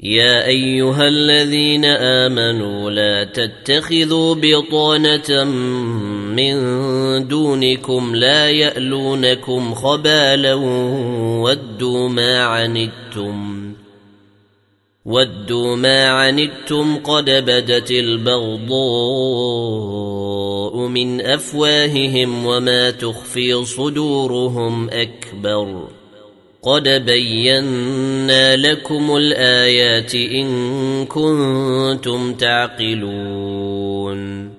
يا أيها الذين آمنوا لا تتخذوا بطانة من دونكم لا يألونكم خبالا ودوا ما عنتم قد بدت البغضاء من أفواههم وما تخفي صدورهم أكبر قد بينا لكم الآيات إن كنتم تعقلون